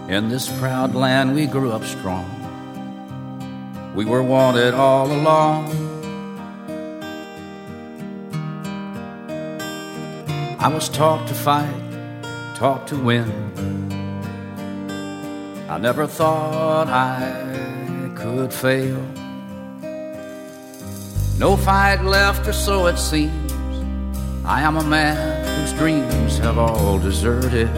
In this proud land we grew up strong. We were wanted all along. I was taught to fight, taught to win. I never thought I could fail. No fight left, or so it seems. I am a man whose dreams have all deserted.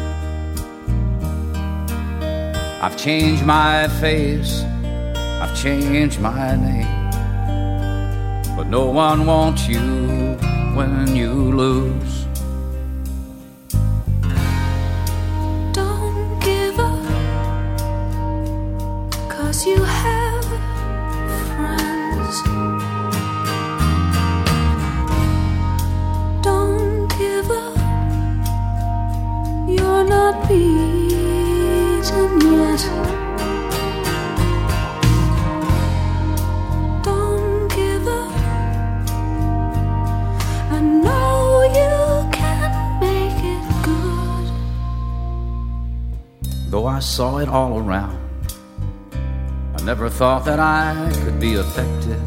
I've changed my face, I've changed my name, but no one wants you when you lose. Don't give up, 'cause you have friends. Don't give up, you're not beaten yet. Don't give up, I know you can make it good. Though I saw it all around, I never thought that I could be affected.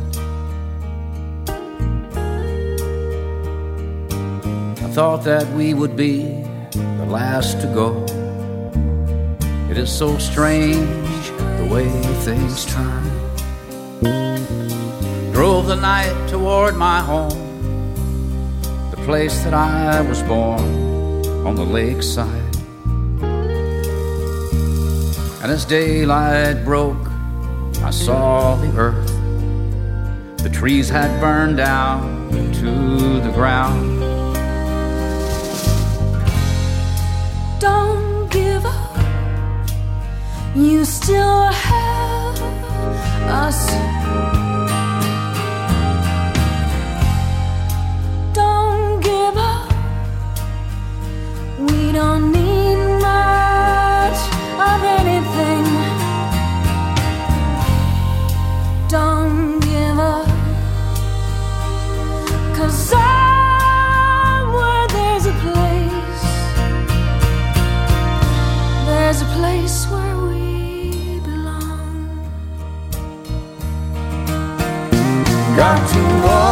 I thought that we would be the last to go. It is so strange the way things turn. Drove the night toward my home, the place that I was born, on the lakeside. And as daylight broke, I saw the earth. The trees had burned down to the ground. Don't give up, you still have us. Don't give up, we don't need much of anything. Don't give up, 'cause somewhere there's a place. There's a place where we belong. Got to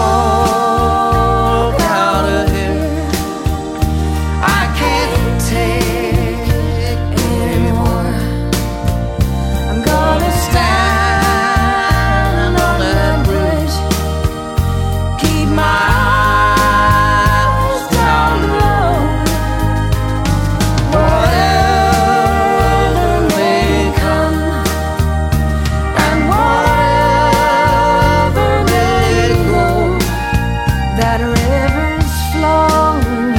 walk out of here. I can't take it anymore. I'm gonna stand on that bridge, keep my eyes down the road. Whatever may come, and whatever may go, that river's flowing.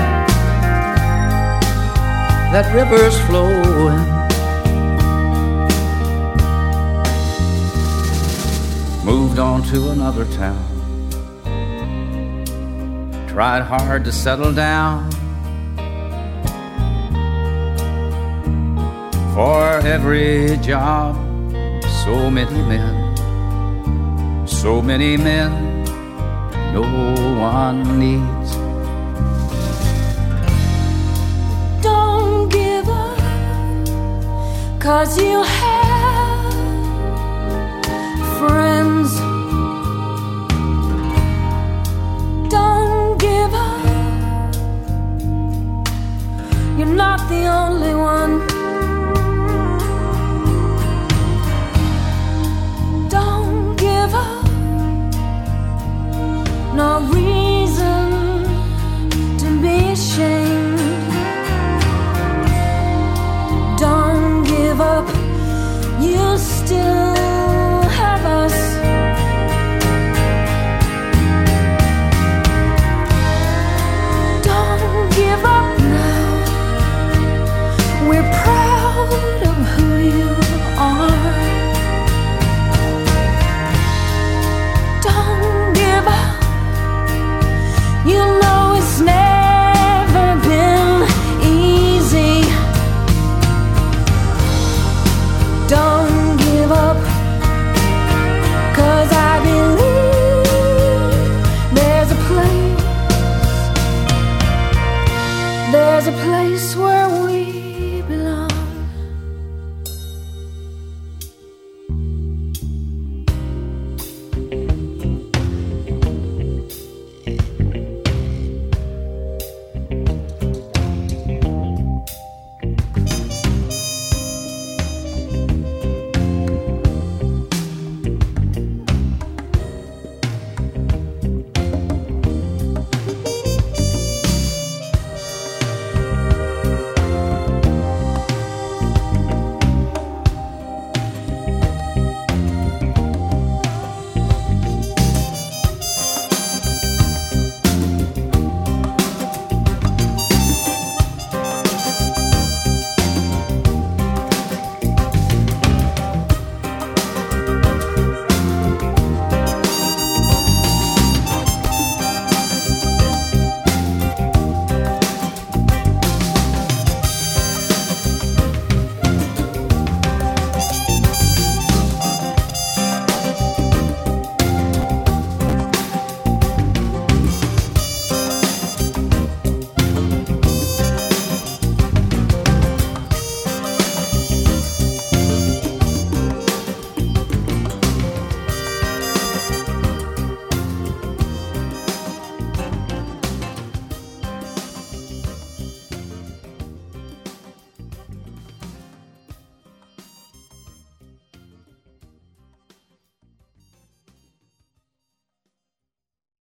That river's flowing. Moved on to another town. Tried hard to settle down. For every job, so many men. So many men no one needs. Don't give up, 'cause you have friends.